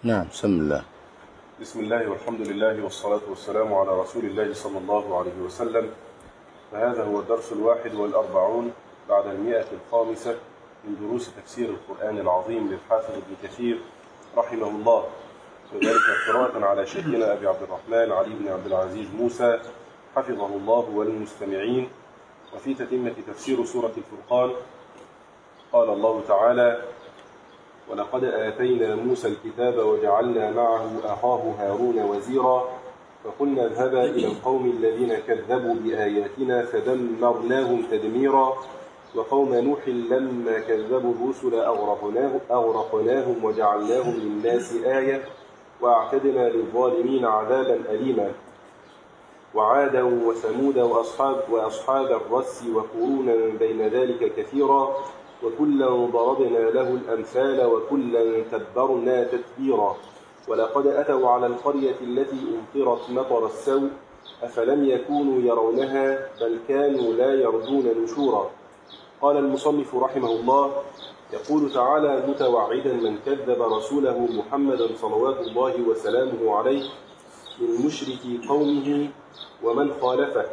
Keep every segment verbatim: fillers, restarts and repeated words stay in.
نعم. بسم الله. بسم الله والحمد لله والصلاة والسلام على رسول الله صلى الله عليه وسلم. فهذا هو الدرس الواحد والأربعون بعد المئة الخامسة من دروس تفسير القرآن العظيم للحافظ ابن كثير رحمه الله، وذلك قراءة على شيخنا أبي عبد الرحمن علي بن عبد العزيز موسى حفظه الله والمستمعين. وفي تتمة تفسير سورة الفرقان قال الله تعالى: ولقد آتينا موسى الكتاب وجعلنا معه أخاه هارون وزيرا فقلنا اذهبا إلى القوم الذين كذبوا بآياتنا فدمرناهم تدميرا وقوم نوح لما كذبوا الرسل أغرقناه أغرقناهم وجعلناهم للناس آية وأعتدنا للظالمين عذابا أليما وعادا وثمود وأصحاب, وأصحاب الرس وقرونا بين ذلك كثيرا وكلا ضربنا له الأمثال وكلا تبرنا تتبيرا ولقد أتوا على القرية التي أمطرت مطر السوء أفلم يكونوا يرونها بل كانوا لا يرجون نشورا. قال المصنف رحمه الله: يقول تعالى متوعدا من كذب رسوله محمدا صلوات الله وسلامه عليه من مشركي قومه ومن خالفه،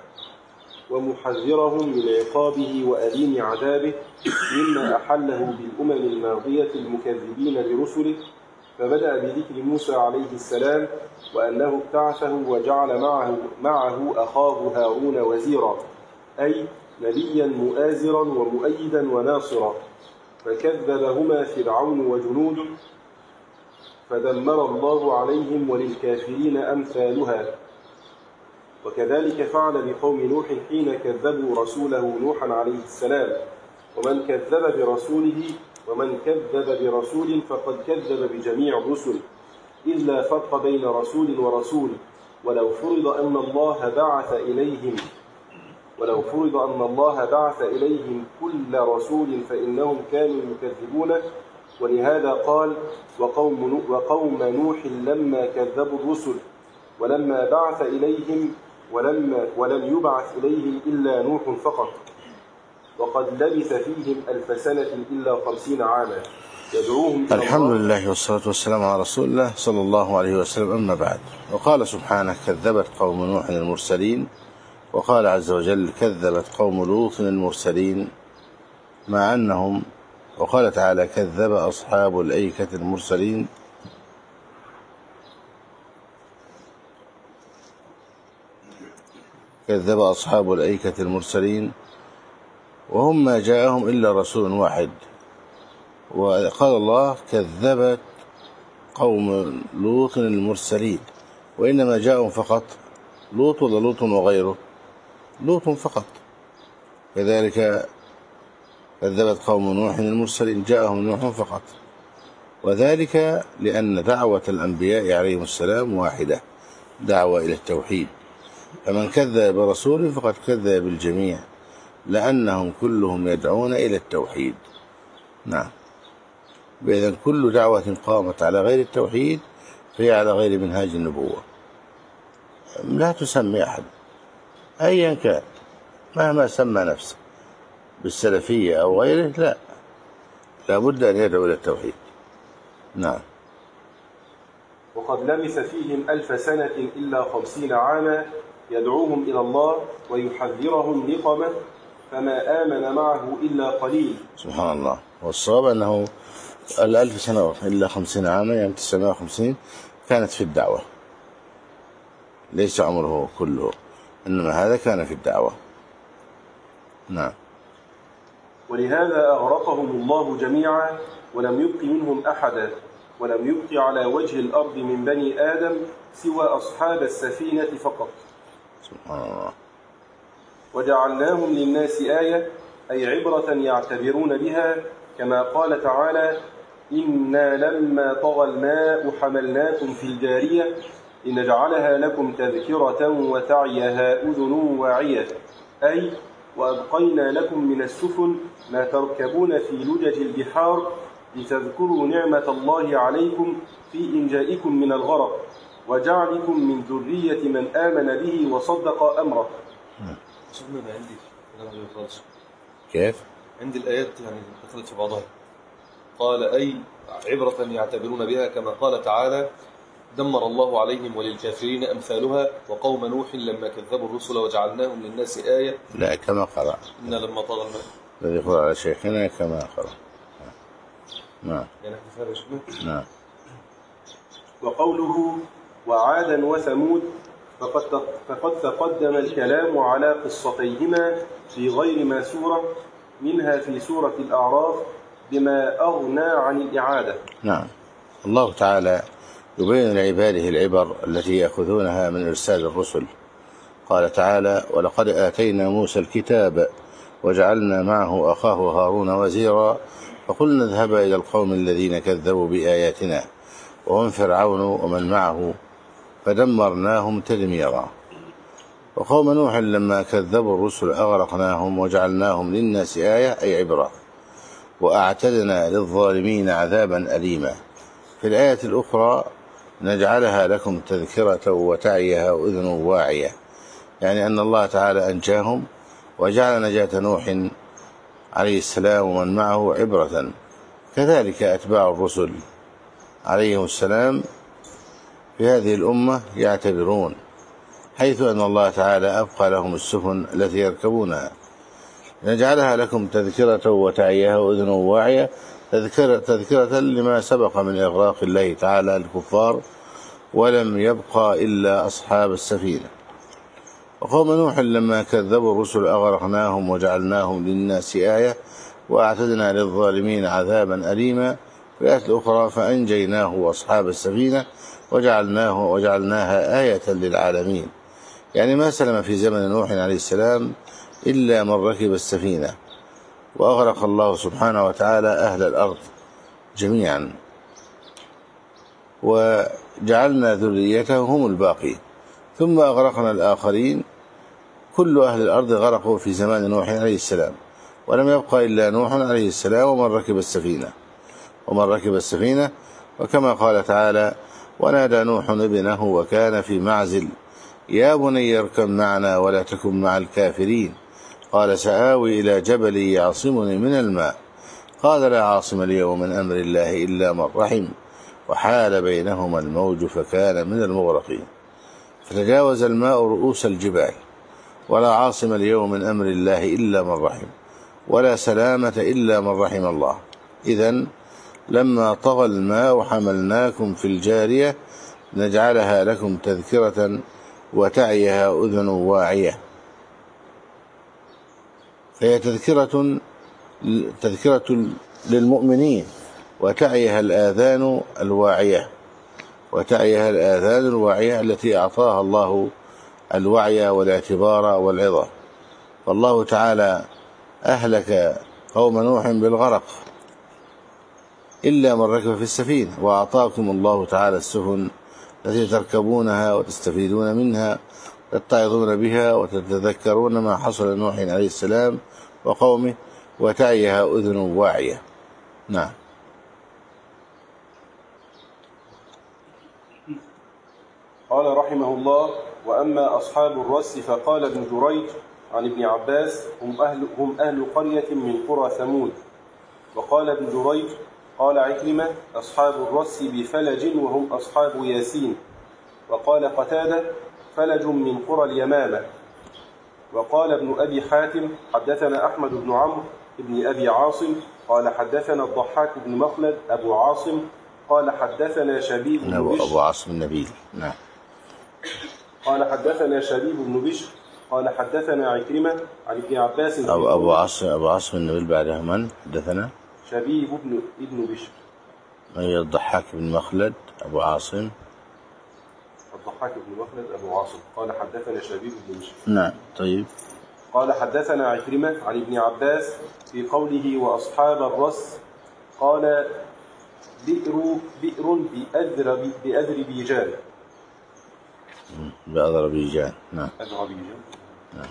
ومحذرهم من عقابه وأليم عذابه مما أحله بالأمم الماضية المكذبين لرسله. فبدأ بذكر موسى عليه السلام وأنه ابتعثه وجعل معه, معه أخاه هارون وزيرا، أي نبيا مؤازرا ومؤيدا وناصرا، فكذبهما فرعون وجنوده فدمر الله عليهم وللكافرين أمثالها. وكذلك فعل بقوم نوح حين كذبوا رسوله نوحا عليه السلام، ومن كذب برسوله ومن كذب برسول فقد كذب بجميع الرسل، إذ لا فرق بين رسول ورسول، ولو فرض أن الله بعث إليهم ولو فرض أن الله بعث إليهم كل رسول فإنهم كانوا يكذبونه. ولهذا قال: وقوم, وقوم نوح لما كذبوا الرسل ولما بعث إليهم ولما ولم يبعث إليهم إلا نوح فقط، وقد لبث فيهم ألف سنة إلا خمسين عاما يدعوهم إلى الحمد لله والصلاة والسلام على رسول الله صلى الله عليه وسلم. أما بعد، وقال سبحانه: كذبت قوم نوح المرسلين، وقال عز وجل: كذبت قوم لوط المرسلين، مع أنهم، وقال تعالى: كذب أصحاب الأيكة المرسلين. كذب أصحاب الأيكة المرسلين وهم ما جاءهم إلا رسول واحد. وقال الله: كذبت قوم لوط المرسلين، وإنما جاءهم فقط لوط ولا لوط وغيره؟ لوط فقط. كذلك كذبت قوم نوح المرسلين، جاءهم نوح فقط، وذلك لأن دعوة الأنبياء عليهم السلام واحدة، دعوة إلى التوحيد، فمن كذب برسوله فقد كذب بالجميع، لأنهم كلهم يدعون إلى التوحيد. نعم. بإذن كل دعوة قامت على غير التوحيد فهي على غير منهاج النبوة، لا تسمي أحد أيا كان مهما سمى نفسه بالسلفية أو غيره، لا لابد أن يدعو إلى التوحيد. نعم. وقد لبث فيهم ألف سنة إلا خمسين عاما يدعوهم إلى الله ويحذرهم نقمه فما آمن معه إلا قليل. سبحان الله. والصواب أنه الألف سنة إلا خمسين عاما، يعني تسعمائة وخمسين كانت في الدعوة، ليس عمره كله، إنما هذا كان في الدعوة. نعم. ولهذا أغرقهم الله جميعا ولم يبق منهم أحدا، ولم يبق على وجه الأرض من بني آدم سوى أصحاب السفينة فقط. سبحان الله. وجعلناهم للناس آية، أي عبرة يعتبرون بها، كما قال تعالى: إنا لما طغى الماء حملناكم في الجارية لنجعلها لكم تذكرة وتعيها أذن واعية، أي وأبقينا لكم من السفن ما تركبون في لجج البحار لتذكروا نعمة الله عليكم في إنجائكم من الغرق وجعلكم من ذرية من آمن به وصدق أمره. كيف؟ عندي الآيات يعني دخلت في بعضها. قال أي عبرة يعتبرون بها، كما قال تعالى دمر الله عليهم وللكافرين أمثالها وقوم نوح لما كذبوا الرسل وجعلناهم للناس آية. لا كما قرأ إن لما طغى الماء الذي يقول على شيخنا كما قرأ. نعم يعني نعم. وقوله وعادا وثمود فقد فقد تقدم الكلام على قصتيهما في غير ما سورة منها في سورة الأعراف بما أغنى عن الإعادة. نعم. الله تعالى يبين لعباده العبر التي يأخذونها من إرسال الرسل. قال تعالى ولقد آتينا موسى الكتاب وجعلنا معه أخاه هارون وزيرا فقلنا اذهبا إلى القوم الذين كذبوا بآياتنا وهم فرعون ومن معه فدمرناهم تدميرا. وقوم نوح لما كذبوا الرسل أغرقناهم وجعلناهم للناس آية أي عبرة وأعتدنا للظالمين عذابا أليما. في الآية الأخرى نجعلها لكم تذكرة وتعيها أذن واعية، يعني أن الله تعالى أنجاهم وجعل نجاة نوح عليه السلام ومن معه عبرة. كذلك أتباع الرسل عليهم السلام في هذه الأمة يعتبرون، حيث أن الله تعالى أبقى لهم السفن التي يركبونها. نجعلها لكم تذكرة وتعيها أذن واعية، تذكرة, تذكرة لما سبق من إغراق الله تعالى الكفار ولم يبقى إلا أصحاب السفينة. وقوم نوح لما كذبوا الرسل أغرقناهم وجعلناهم للناس آية وأعتدنا للظالمين عذابا أليما. في الآية الأخرى فأنجيناه وأصحاب السفينة وجعلناه وجعلناها آية للعالمين، يعني ما سلم في زمن نوح عليه السلام إلا من ركب السفينة، وأغرق الله سبحانه وتعالى أهل الأرض جميعا وجعلنا ذريته هم الباقي، ثم أغرقنا الآخرين. كل أهل الأرض غرقوا في زمان نوح عليه السلام ولم يبقى إلا نوح عليه السلام ومن ركب السفينة ومن ركب السفينة وكما قال تعالى ونادى نوح ابنه وكان في معزل يا بني اركب معنا ولا تكن مع الكافرين قال سآوي إلى جبل يعصمني من الماء قال لا عاصم اليوم من أمر الله إلا من رحم وحال بينهما الموج فكان من المغرقين فتجاوز الماء رؤوس الجبال ولا عاصم اليوم من أمر الله إلا من رحم ولا سلامة إلا من رحم الله. إذن لما طغى الماء حملناكم في الجارية نجعلها لكم تذكرة وتعيها أذن واعية. فهي تذكرة تذكرة للمؤمنين وتعيها الآذان الواعية وتعيها الآذان الواعية التي أعطاها الله الوعي والاعتبار والعظة. فالله تعالى أهلك قوم نوح بالغرق إلا من ركب في السفينة وأعطاكم الله تعالى السفن التي تركبونها وتستفيدون منها تتعظون بها وتتذكرون ما حصل لنوح عليه السلام وقومه وتعيها أذن واعية. نعم. قال رحمه الله وأما أصحاب الرس فقال ابن جريج عن ابن عباس هم أهل, هم أهل قرية من قرى ثمود. وقال ابن جريج قال عكرمة أصحاب الرس بفلج وهم أصحاب ياسين. وقال قتادة فلج من قرى اليمامة. وقال ابن أبي حاتم حدثنا أحمد بن عمرو ابن أبي عاصم قال حدثنا الضحاك بن مخلد أبو عاصم قال حدثنا شبيب بن بشر أبو عاصم النبيل. نعم. قال حدثنا شبيب بن بشر قال حدثنا عكرمة عن ابن عباس أبو, أبو عاصم أبو عاصم النبيل بعدها من حدثنا شبيب بن ابن بشر أي الضحاك بن مخلد أبو عاصم الضحاك بن مخلد أبو عاصم قال حدثنا شبيب بن بشر. نعم. طيب. قال حدثنا عكرمة عن ابن عباس في قوله وأصحاب الرس قال بئر بئر بأذر بأذربيجان بأذربيجان. نعم. أذربيجان. نعم.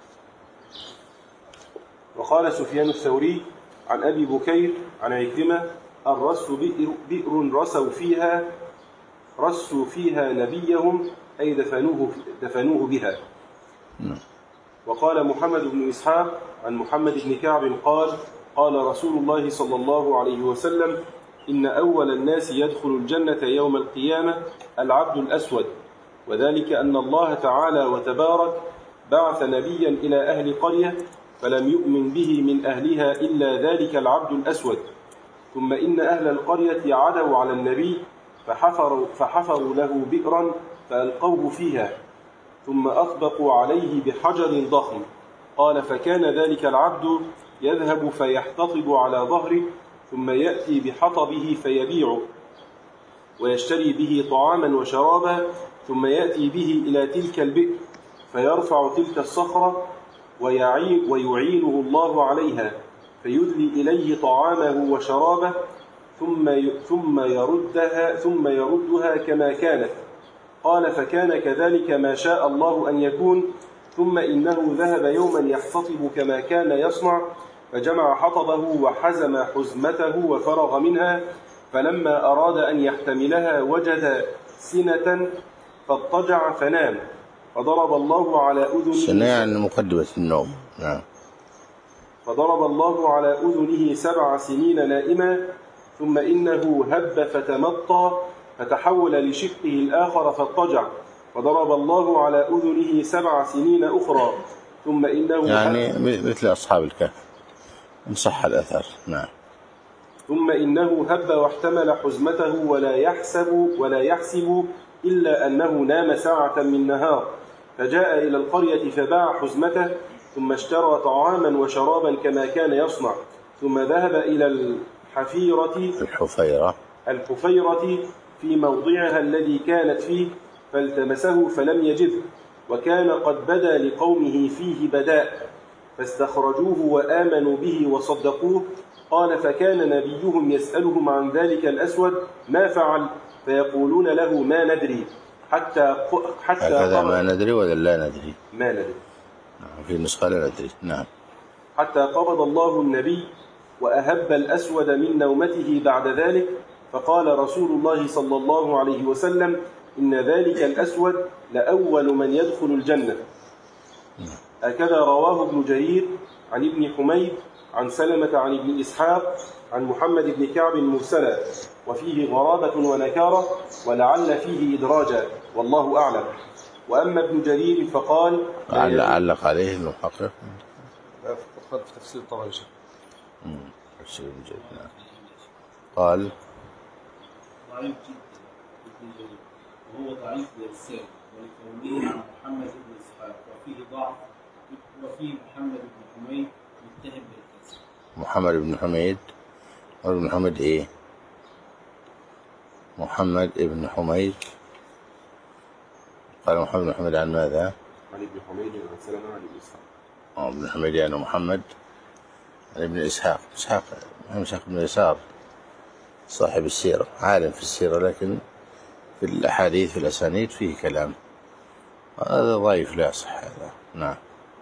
وقال سفيان الثوري عن أبي بكير عن عكرمة الرس بئر, بئر رسوا فيها رسوا فيها نبيهم أي دفنوه, دفنوه بها. نعم. وقال محمد بن إسحاق عن محمد بن كعب قال قال رسول الله صلى الله عليه وسلم: إن أول الناس يدخل الجنة يوم القيامة العبد الأسود، وذلك أن الله تعالى وتبارك بعث نبيا إلى أهل قرية فلم يؤمن به من أهلها إلا ذلك العبد الأسود، ثم إن أهل القرية عدوا على النبي فحفروا, فحفروا له بئرا فألقوه فيها، ثم أطبقوا عليه بحجر ضخم. قال: فكان ذلك العبد يذهب فيحتطب على ظهره، ثم يأتي بحطبه فيبيعه ويشتري به طعاما وشرابا، ثم يأتي به إلى تلك البئر فيرفع تلك الصخرة ويعينه الله عليها، فيدلي إليه طعامه وشرابه، ثم ثم يردها ثم يردها كما كانت. قال: فكان كذلك ما شاء الله أن يكون. ثم إنه ذهب يوما يحتطب كما كان يصنع، فجمع حطبه وحزم حزمته وفرغ منها، فلما أراد أن يحتملها وجد سنة فاضطجع فنام، فضرب الله على أذنه سنة يعني مقدمة النوم. نعم. فضرب الله على أذنه سبع سنين نائما، ثم إنه هب فتمطى فتحول لشقه الآخر فاضطجع، فضرب الله على أذنه سبع سنين أخرى، ثم إنه يعني مثل أصحاب الكهف إن صح الأثر. نعم. ثم إنه هب واحتمل حزمته ولا يحسب ولا يحسب إلا أنه نام ساعة من نهار، فجاء إلى القرية فباع حزمته، ثم اشترى طعاما وشرابا كما كان يصنع، ثم ذهب إلى الحفيرة الحفيرة الحفيرة في موضعها الذي كانت فيه، فالتمسه فلم يجده، وكان قد بدا لقومه فيه بداء، فاستخرجوه وآمنوا به وصدقوه. قال: فكان نبيهم يسألهم عن ذلك الأسود ما فعل، فيقولون له: ما ندري، حتى حتى هكذا ما ندري ولا لا ندري؟ ما ندري. في نسخة لا ندري. نعم. حتى قبض الله النبي وأهب الأسود من نومته بعد ذلك، فقال رسول الله صلى الله عليه وسلم: إن ذلك الأسود لأول من يدخل الجنة. هكذا رواه ابن جرير عن ابن حميد عن سلمة عن ابن إسحاق عن محمد بن كعب مرسلا، وفيه غرابة ونكارة، ولعل فيه إدراجا، والله أعلم. وأما ابن جرير فقال: علق عليه المحقق في تفسير الطبري شيخ. تفسير ابن جرير. قال: ضعيف جدا، وهو ضعيف للسان ولكونه عن محمد بن إسحاق، وفيه ضعف، وفيه محمد بن حميد متهم بالكذب. محمد بن حميد ابن حميد ايه؟ محمد ابن حميد. قال محمد بن حميد عن ماذا؟ عن ابن حميد عن سلمة عن ابن إسحاق. اه ابن حميد يعني محمد عن ابن إسحاق. إسحاق إسحاق بن يسار صاحب السيرة، عالم في السيرة، لكن في الأحاديث في الأسانيد فيه كلام، هذا ضعيف لا يصح هذا. نعم.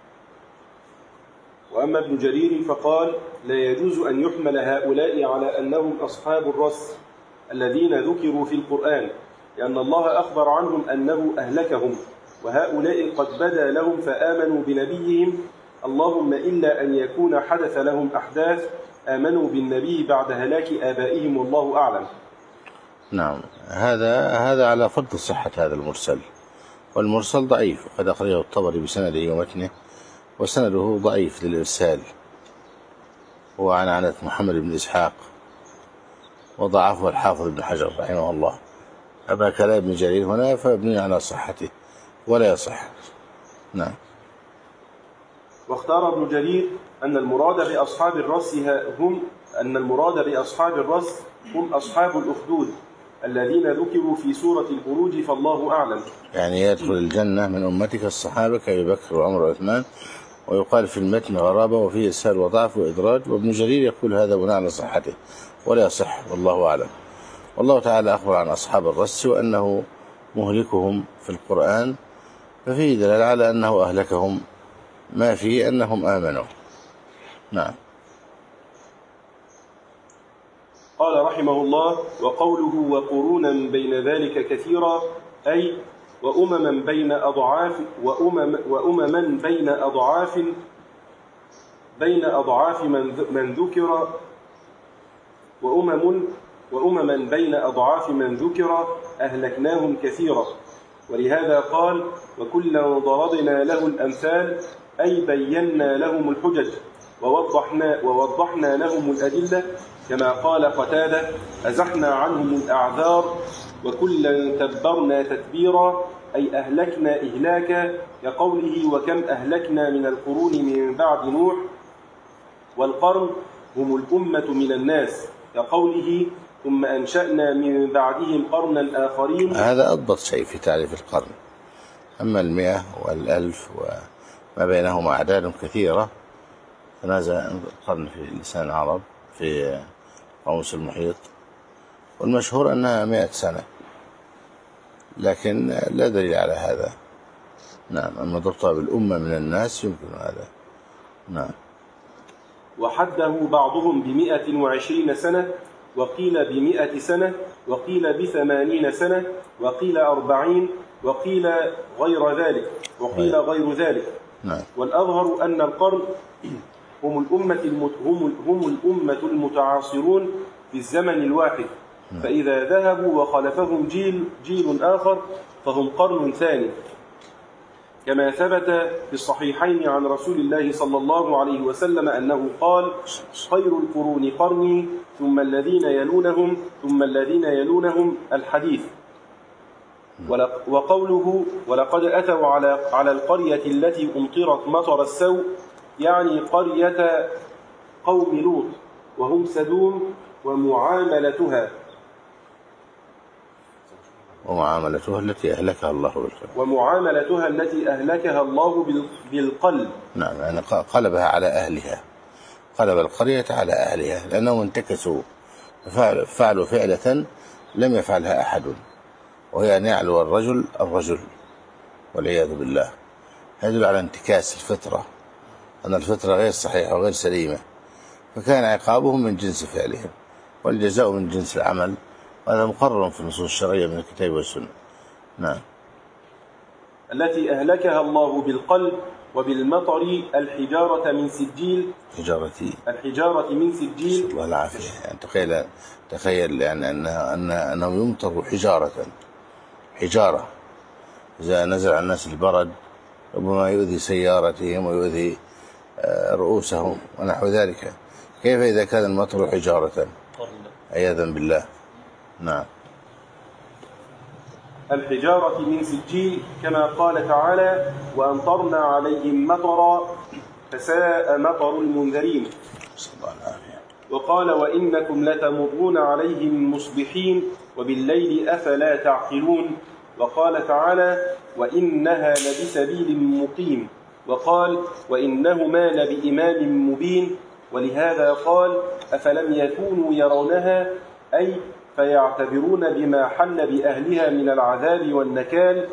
وأما ابن جرير فقال: لا يجوز أن يحمل هؤلاء على أنهم أصحاب الرس الذين ذكروا في القرآن، لأن الله أخبر عنهم أنه أهلكهم، وهؤلاء قد بدا لهم فآمنوا بنبيهم، اللهم إلا أن يكون حدث لهم أحداث آمنوا بالنبي بعد هلاك آبائهم، والله أعلم. نعم. هذا هذا على فرض صحة هذا المرسل، والمرسل ضعيف، وقد أخرجه الطبري بسنده ومتنه، وسنده ضعيف للإرسال، هو عن عنة محمد بن إسحاق، وضعفه الحافظ بن حجر رحمه الله. أما كلام ابن جرير هنا فمبني على صحته ولا يصح. نعم. واختار ابن جرير أن المراد بأصحاب الرس هم أن المراد بأصحاب الرس هم أصحاب الأخدود الذين ذكروا في سورة البروج، فالله أعلم. يعني يدخل الجنة من أمتك الصحابة كأبي بكر وعمر وعثمان، ويقال في المتن غرابة وفيه إسهال وضعف وإدراج، وابن جرير يقول هذا بناء على صحته ولا يصح، والله أعلم. والله تعالى أخبر عن أصحاب الرس وأنه مهلكهم في القرآن، ففيه دلالة على أنه أهلكهم، ما فيه أنهم آمنوا. نعم. قال رحمه الله: وقوله وقرونا بين ذلك كثيرا، أي وأمما بين أضعاف وأمم وأمما بين أضعاف بين أضعاف من ذكر وأمم وأمما بين أضعاف من ذكر أهلكناهم كثيرا. ولهذا قال: وكلا ضربنا له الأمثال، أي بينا لهم الحجج ووضحنا, ووضحنا لهم الأدلة، كما قال قتادة: أزحنا عنهم الأعذار وكلا تبرنا تتبيرا، أي أهلكنا إهلاكا، كقوله: وكم أهلكنا من القرون من بعد نوح. والقرن هم الأمة من الناس، كقوله: ثم أنشأنا من بعدهم قرنا آخرين. هذا أضبط شيء في تعريف القرن. أما المئة والألف وما بينهما أعداد كثيرة، تنازع القرن في لسان العرب في قاموس المحيط، والمشهور أنها مئة سنة، لكن لا دليل على هذا. نعم، أما ضبطها بالأمة من الناس يمكن هذا. نعم. وحده بعضهم بمئة وعشرين سنة، وقيل بمئة سنة، وقيل بثمانين سنة، وقيل أربعين، وقيل غير ذلك، وقيل غير ذلك. نعم. والأظهر أن القرن هم الأمة المت... هم... هم الأمة المتعاصرون في الزمن الواحد. نعم. فإذا ذهبوا وخلفهم جيل جيل آخر فهم قرن ثاني، كما ثبت في الصحيحين عن رسول الله صلى الله عليه وسلم أنه قال: خير القرون قرني، ثم الذين يلونهم، ثم الذين يلونهم، الحديث. وقوله: ولقد أتوا على على القرية التي أمطرت مطر السوء، يعني قرية قوم لوط، وهم سدوم، ومعاملتها ومعاملتها التي أهلكها الله بالقلب ومعاملتها التي أهلكها الله بالقلب. نعم، يعني قلبها على أهلها، قلب القرية على أهلها، لأنهم انتكسوا، فعلوا فعلة لم يفعلها أحد، وهي أن يعلو الرجل الرجل والعياذ بالله. يدل على انتكاس الفطرة، أن الفطرة غير صحيحة وغير سليمة، فكان عقابهم من جنس فعلهم، والجزاء من جنس العمل، وهذا مقرر في النصوص الشرعية من الكتاب والسنة. نعم. التي أهلكها الله بالقلب وبالمطر الحجارة من سجيل حجارة الحجارة من سجيل الله العافية. يعني تخيل تخيل يعني أنها أن أنهم يمطروا حجارة حجارة إذا نزل على الناس البرد ربما يؤذي سيارتهم ويؤذي رؤوسهم ونحو ذلك، كيف إذا كان المطر حجارة عياذا بالله. نعم. الحجارة من سجيل، كما قال تعالى: وأمطرنا عليهم مطرا فساء مطر المنذرين. وقال: وإنكم لتمرون عليهم مصبحين وبالليل أفلا تعقلون. وقال تعالى: وإنها لبسبيل مقيم. وقال: وإنهما لبإمام مبين. ولهذا قال: أفلم يكونوا يرونها، أي فيعتبرون بما حل بأهلها من العذاب والنكال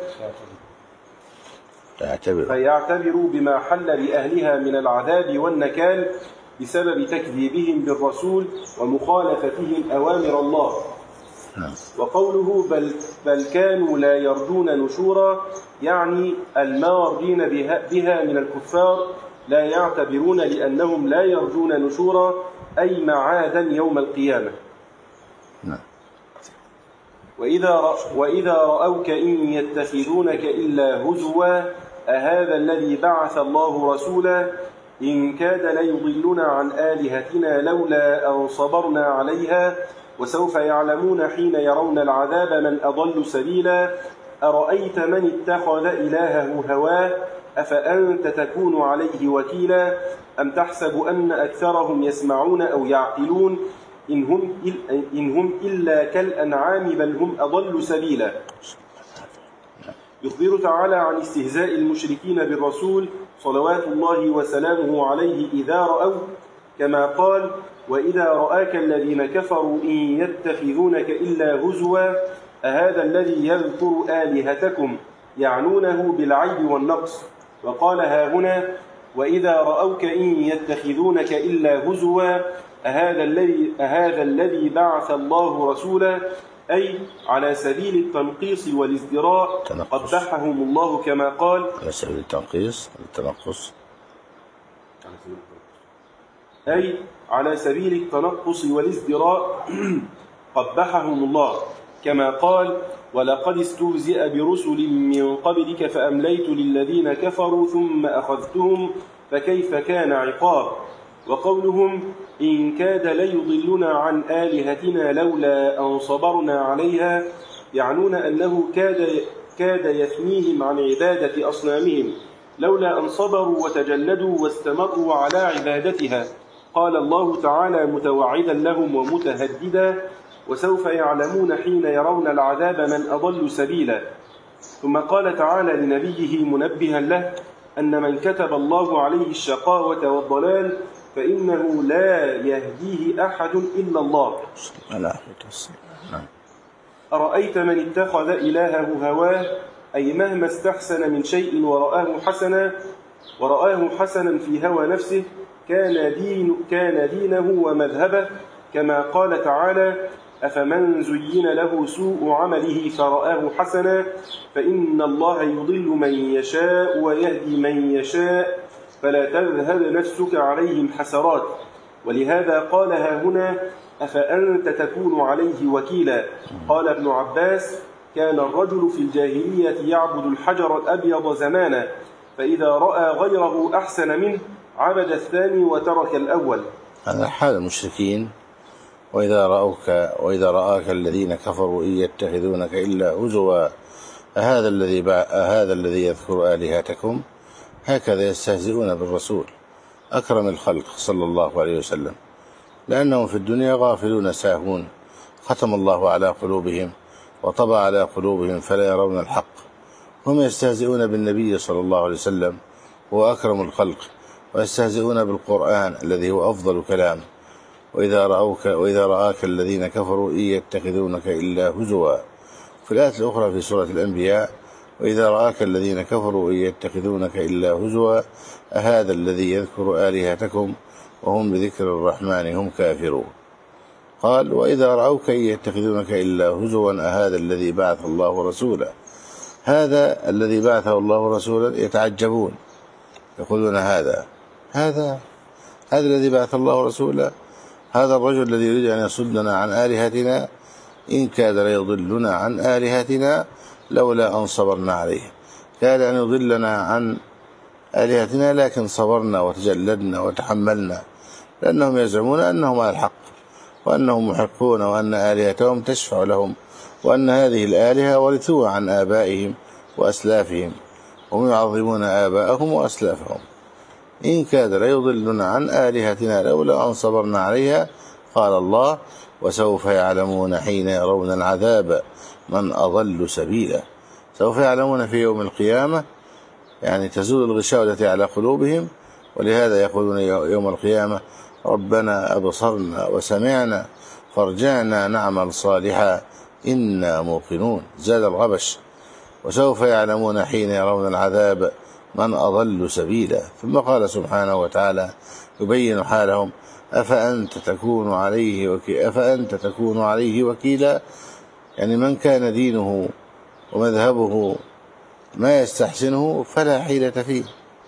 فيعتبروا بما حل بأهلها من العذاب والنكال بسبب تكذيبهم بالرسول ومخالفتهم أوامر الله. وقوله بل, بل كانوا لا يرجون نشورا، يعني المارين بها, بها من الكفار لا يعتبرون لأنهم لا يرجون نشورا، أي معادا يوم القيامة. وإذا, وإذا رأوك إن يتخذونك إلا هزوا أهذا الذي بعث الله رسولا إن كاد ليضلنا عن آلهتنا لولا أن صبرنا عليها وسوف يعلمون حين يرون العذاب من أضل سبيلا. أرأيت من اتخذ إلهه هواه أفأنت تكون عليه وكيلا أم تحسب أن أكثرهم يسمعون أو يعقلون إن هم, إن هم إلا كالأنعام بل هم أضل سبيلا. يخبر تعالى عن استهزاء المشركين بالرسول صلوات الله وسلامه عليه إذا رأوا، كما قال: وإذا رآك الذين كفروا إن يتخذونك إلا هزوا أهذا الذي يذكر آلهتكم، يعنونه بالعيب والنقص. وقال هاهنا: وإذا رأوك إن يتخذونك إلا هزوا أهذا الذي أهذا الذي بعث الله رسولا، أي على سبيل التنقيص والازدراء قبحهم الله، كما قال: على سبيل التنقيص التنقص أي على سبيل التنقص والازدراء قبحهم الله، كما قال: ولقد استهزئ برسل من قبلك فأمليت للذين كفروا ثم أخذتهم فكيف كان عقاب. وقولهم: إن كاد ليضلنا عن آلهتنا لولا أن صبرنا عليها، يعنون أنه كاد, كاد يثنيهم عن عبادة أصنامهم لولا أن صبروا وتجلدوا واستمروا على عبادتها. قال الله تعالى متوعدا لهم ومتهددا: وسوف يعلمون حين يرون العذاب من أضل سبيلا. ثم قال تعالى لنبيه منبها له أن من كتب الله عليه الشقاوة والضلال فإنه لا يهديه أحد إلا الله. أرأيت من اتخذ إلهه هواه، أي مهما استحسن من شيء ورآه حسنا ورآه حسنا في هوى نفسه كان, دين كان دينه ومذهبه، كما قال تعالى: أفمن زين له سوء عمله فرآه حسنا فإن الله يضل من يشاء ويهدي من يشاء فلا تذهب نفسك عليهم حسرات. ولهذا قالها هنا: أفأنت تكون عليه وكيلا. قال ابن عباس: كان الرجل في الجاهلية يعبد الحجر الأبيض زمانا، فإذا رأى غيره أحسن منه عبد الثاني وترك الأول. هذا حال المشركين: وإذا رأوك وإذا رآك الذين كفروا إن يتخذونك إلا هزوا أهذا الذي أهذا الذي يذكر آلهتكم. هكذا يستهزئون بالرسول أكرم الخلق صلى الله عليه وسلم، لأنهم في الدنيا غافلون ساهون، ختم الله على قلوبهم وطبع على قلوبهم فلا يرون الحق. هم يستهزئون بالنبي صلى الله عليه وسلم هو أكرم الخلق، ويستهزئون بالقرآن الذي هو أفضل كلام. وإذا رأوك وإذا رآك الذين كفروا إن يتخذونك إلا هزوا. في الآية الأخرى في سورة الأنبياء: وإذا رآك الذين كفروا إن يتخذونك إلا هزوا أهذا الذي يذكر آلهتكم وهم بذكر الرحمن هم كافرون. قال: وإذا رأوك إن يتخذونك إلا هزوا أهذا الذي بعث الله رسولا. هذا الذي بعثه الله رسولا يتعجبون، يقولون هذا هذا هذا الذي بعث الله رسولا، هذا الرجل الذي يريد أن يصدنا عن آلهتنا، إن كاد ليضلنا عن آلهتنا لولا أن صبرنا عليه. كاد أن يضلنا عن آلهتنا لكن صبرنا وتجلدنا وتحملنا، لأنهم يزعمون أنهم على الحق وأنهم محقون وأن آلهتهم تشفع لهم، وأن هذه الآلهة ورثوها عن آبائهم وأسلافهم، هم يعظمون آباءهم وأسلافهم. إن كاد ليضلنا عن آلهتنا لولا أن صبرنا عليها. قال الله: وسوف يعلمون حين يرون العذاب من أضل سبيلا. سوف يعلمون في يوم القيامة، يعني تزول الغشاوة التي على قلوبهم، ولهذا يقولون يوم القيامة: ربنا أبصرنا وسمعنا فارجعنا نعمل صالحا إنا موقنون. زاد الغبش: وسوف يعلمون حين يرون العذاب من أضل سبيلا. ثم قال سبحانه وتعالى يبين حالهم: أفأنت تكون عليه وكيلا أفأنت تكون عليه وكيلا. يعني من كان دينه ومذهبه ما يستحسنه فلا حيلة فيه،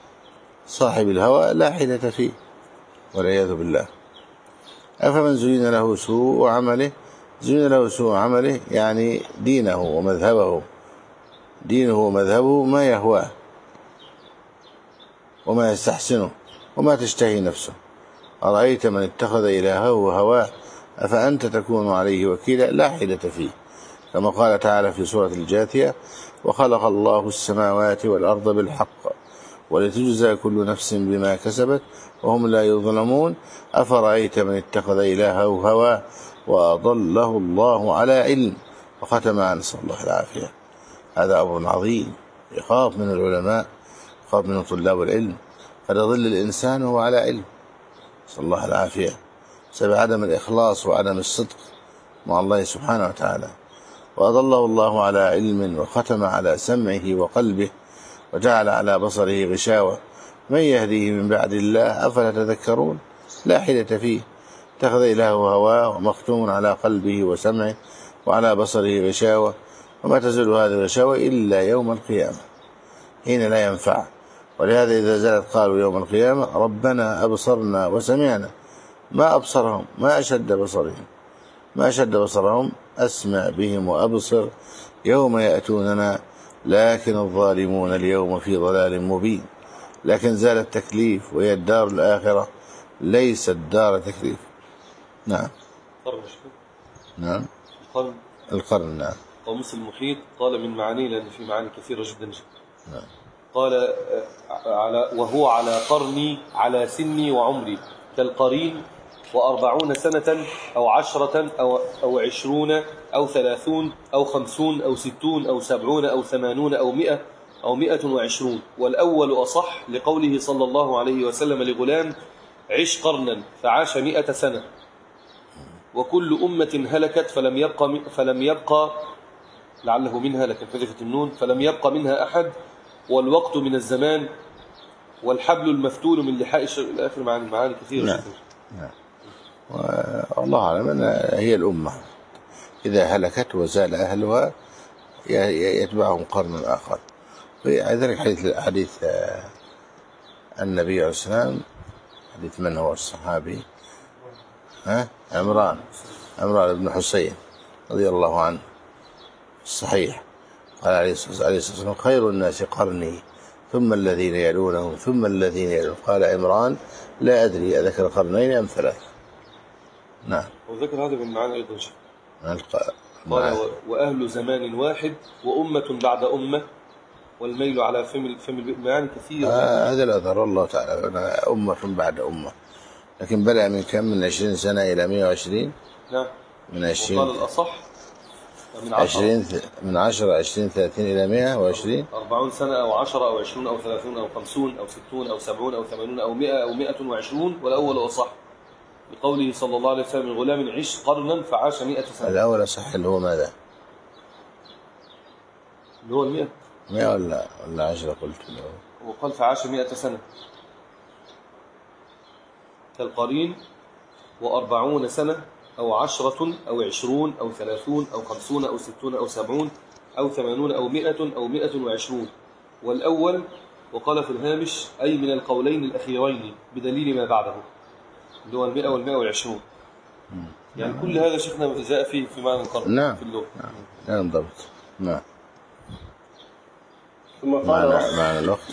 صاحب الهوى لا حيلة فيه والعياذ بالله. أفمن زين له سوء عمله زين له سوء عمله يعني دينه ومذهبه دينه ومذهبه ما يهواه وما يستحسنه وما تشتهي نفسه. أرأيت من اتخذ إلهه هواه أفأنت تكون عليه وكيلا لا حيلة فيه، كما قال تعالى في سورة الجاثية: وخلق الله السماوات والأرض بالحق ولتجزى كل نفس بما كسبت وهم لا يظلمون. أفرأيت من اتخذ إلهه هواه وأضله الله على علم وختم عن نسأل الله العافية. هذا أمر عظيم يخاف من العلماء، يخاف من طلاب العلم، قد يضل الإنسان وهو على علم نسأل الله العافية بسبب عدم الإخلاص وعدم الصدق مع الله سبحانه وتعالى. وأضله الله على علم وختم على سمعه وقلبه وجعل على بصره غشاوة. من يهديه من بعد الله أفلا تذكرون. لا حيلة فيه، اتخذ إلهه هواه ومختوم على قلبه وسمعه وعلى بصره غشاوة، وما تزول هذه الغشاوة إلا يوم القيامة حين لا ينفع. ولهذا إذا زالت قالوا يوم القيامة: ربنا أبصرنا وسمعنا ما أبصرهم، ما أشد بصرهم، ما أشد بصرهم، أسمع بهم وأبصر يوم يأتوننا، لكن الظالمون اليوم في ضلال مبين. لكن زال التكليف، وهي الدار الآخرة ليست دار تكليف. نعم. قرن نعم. القرن القرن. نعم. قاموس المحيط قال من معانيه، لأن في معاني كثيرة جدا جدا. نعم. قال على وهو على قرني على سني وعمري كالقرين، وأربعون سنة أو عشرة أو, أو عشرون أو ثلاثون أو خمسون أو ستون أو سبعون أو ثمانون أو مئة أو مئة وعشرون. والأول أصح لقوله صلى الله عليه وسلم لغلام: عش قرنا، فعاش مئة سنة. وكل أمة هلكت فلم يبقى, فلم يبقى لعله منها، لكن حذفت النون، فلم يبقى منها أحد، والوقت من الزمان، والحبل المفتول من لحاء الشر. إلى آخر معاني معاني كثيرة. نعم. نعم. والله أعلم أن هي الأمة إذا هلكت وزال أهلها يتبعهم قرن آخر. ولذلك حديث حديث النبي عليه السلام، حديث من هو الصحابي؟ ها؟ عمران عمران بن حسين رضي الله عنه الصحيح، قال عليه الصلاة والسلام: خير الناس قرني ثم الذين يلونهم ثم الذين يلونهم. قال عمران: لا أدري أذكر قرنين أم ثلاث. نعم. وذكر هذا من معاني أيضا شيء. قال: وأهل زمان واحد وأمة بعد أمة، والميل على فم فم معاني كثيرة. آه هذا الأثر والله تعالى، أمة بعد أمة، لكن بدأ من كم؟ من عشرين سنة إلى مئة وعشرين. نعم. من عشرين. وقال الأصح من عشرين من عشرة عشرين ثلاثين إلى مئة وعشرين. أربعون سنة أو عشرة أو عشرون أو ثلاثون أو خمسون أو ستون أو سبعون أو ثمانون أو مئة أو مئة وعشرون. والأول أصح بقوله صلى الله عليه وسلم: الغلام عش قرنا فعاش مئة سنة. الأول أصح اللي هو ماذا؟ اللي هو المئة. مئة ولا ولا عشرة قلت له. وقال فعاش مئة سنة كالقرين، وأربعون سنة أو عشرة أو عشرون أو ثلاثون أو خمسون أو ستون أو سبعون أو ثمانون أو مئة أو مئة وعشرون. والأول وقال في الهامش أي من القولين الأخيرين بدليل ما بعده، اللي هو المئة والمئة والعشرون. يعني نعم. كل هذا شيخنا جاء فيه في معنى القرن. نعم. في اللغة. نعم. نعم ضبط. نعم. ثم قال: معنى, معنى الوقت.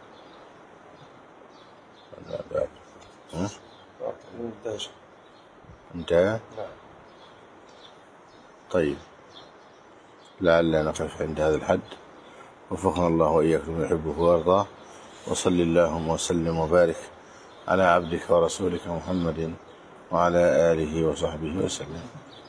انتهى. انتهى. نعم. طيب، لعلنا نقف عند هذا الحد. وفقنا الله وإياكم يحبه ويرضاه. وصل اللهم وسلم وبارك على عبدك ورسولك محمد وعلى آله وصحبه وسلم.